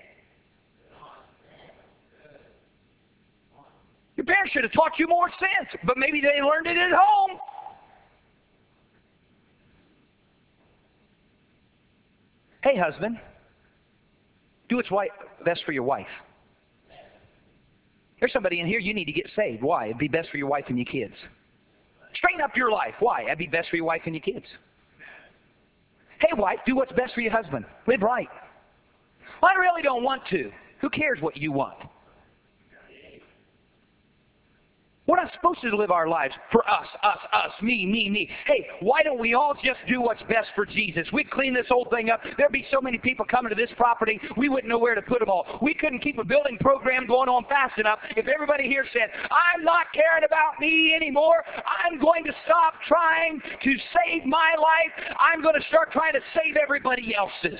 Your parents should have taught you more sense, but maybe they learned it at home. Hey, husband, do what's best for your wife. There's somebody in here, you need to get saved. Why? It'd be best for your wife and your kids. Straighten up your life. Why? It'd be best for your wife and your kids. Hey, wife, do what's best for your husband. Live right. Well, I really don't want to. Who cares what you want? We're not supposed to live our lives for us, me, me, me. Hey, why don't we all just do what's best for Jesus? We'd clean this whole thing up. There'd be so many people coming to this property, we wouldn't know where to put them all. We couldn't keep a building program going on fast enough if everybody here said, "I'm not caring about me anymore. I'm going to stop trying to save my life. I'm going to start trying to save everybody else's."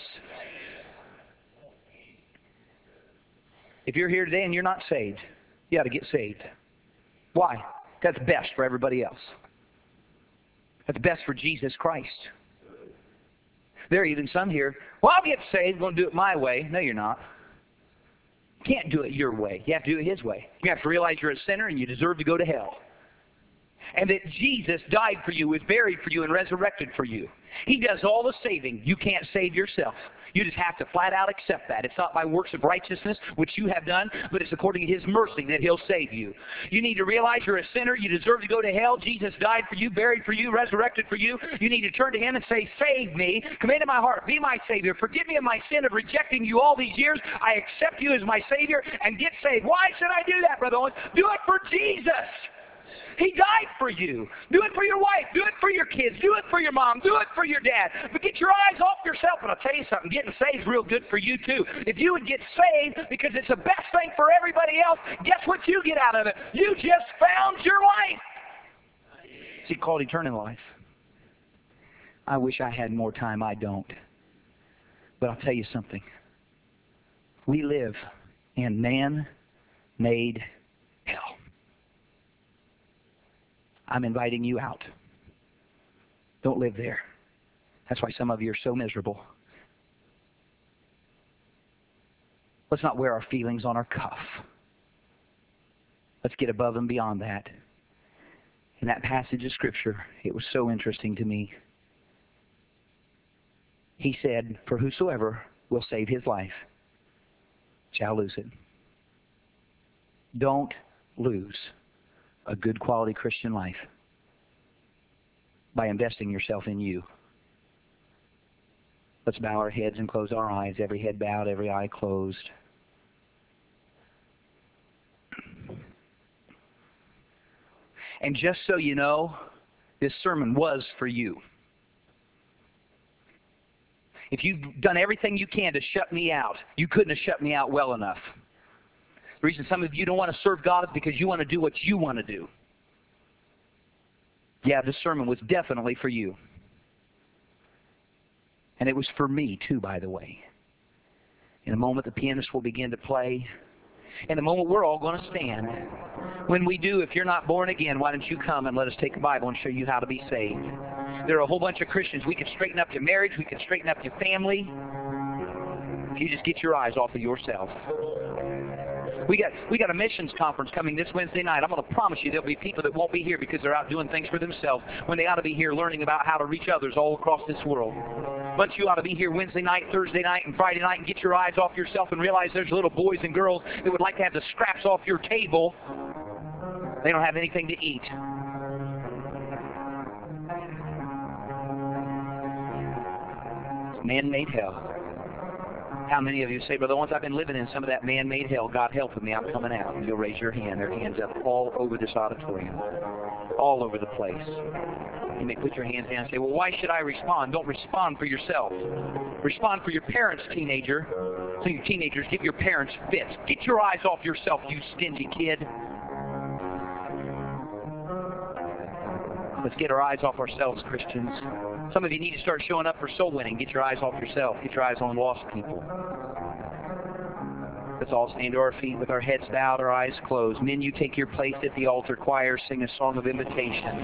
If you're here today and you're not saved, you ought to get saved. Why? That's best for everybody else. That's best for Jesus Christ. There are even some here, "Well, I'll get saved, I'm going to do it my way." No, you're not. You can't do it your way. You have to do it His way. You have to realize you're a sinner and you deserve to go to hell. And that Jesus died for you, was buried for you, and resurrected for you. He does all the saving. You can't save yourself. You just have to flat out accept that. It's not by works of righteousness, which you have done, but it's according to His mercy that He'll save you. You need to realize you're a sinner. You deserve to go to hell. Jesus died for you, buried for you, resurrected for you. You need to turn to Him and say, save me. Come into my heart. Be my Savior. Forgive me of my sin of rejecting you all these years. I accept you as my Savior and get saved. Why should I do that, Brother Owens? Do it for Jesus. He died for you. Do it for your wife. Do it for your kids. Do it for your mom. Do it for your dad. But get your eyes off yourself. And I'll tell you something, getting saved is real good for you too. If you would get saved because it's the best thing for everybody else, guess what you get out of it? You just found your life. See, called eternal life. I wish I had more time. I don't. But I'll tell you something. We live in man-made hell. I'm inviting you out. Don't live there. That's why some of you are so miserable. Let's not wear our feelings on our cuff. Let's get above and beyond that. In that passage of Scripture, it was so interesting to me. He said, for whosoever will save his life shall lose it. Don't lose a good quality Christian life by investing yourself in you. Let's bow our heads and close our eyes. Every head bowed, every eye closed. And just so you know, this sermon was for you. If you've done everything you can to shut me out, you couldn't have shut me out well enough. The reason some of you don't want to serve God is because you want to do what you want to do. Yeah, this sermon was definitely for you. And it was for me too, by the way. In a moment, the pianist will begin to play. In a moment, we're all going to stand. When we do, if you're not born again, why don't you come and let us take a Bible and show you how to be saved. There are a whole bunch of Christians. We can straighten up your marriage. We can straighten up your family. If you just get your eyes off of yourself. We got a missions conference coming this Wednesday night. I'm going to promise you there'll be people that won't be here because they're out doing things for themselves when they ought to be here learning about how to reach others all across this world. But you ought to be here Wednesday night, Thursday night, and Friday night and get your eyes off yourself and realize there's little boys and girls that would like to have the scraps off your table. They don't have anything to eat. Man-made hell. How many of you say, Brother, once I've been living in some of that man-made hell, God helping me, I'm coming out. And you'll raise your hand. There are hands up all over this auditorium. All over the place. You may put your hands down and say, well, why should I respond? Don't respond for yourself. Respond for your parents, teenager. So you teenagers, give your parents fits. Get your eyes off yourself, you stingy kid. Let's get our eyes off ourselves, Christians. Some of you need to start showing up for soul winning. Get your eyes off yourself. Get your eyes on lost people. Let's all stand to our feet with our heads bowed, our eyes closed. Men, you take your place at the altar. Choir, sing a song of invitation.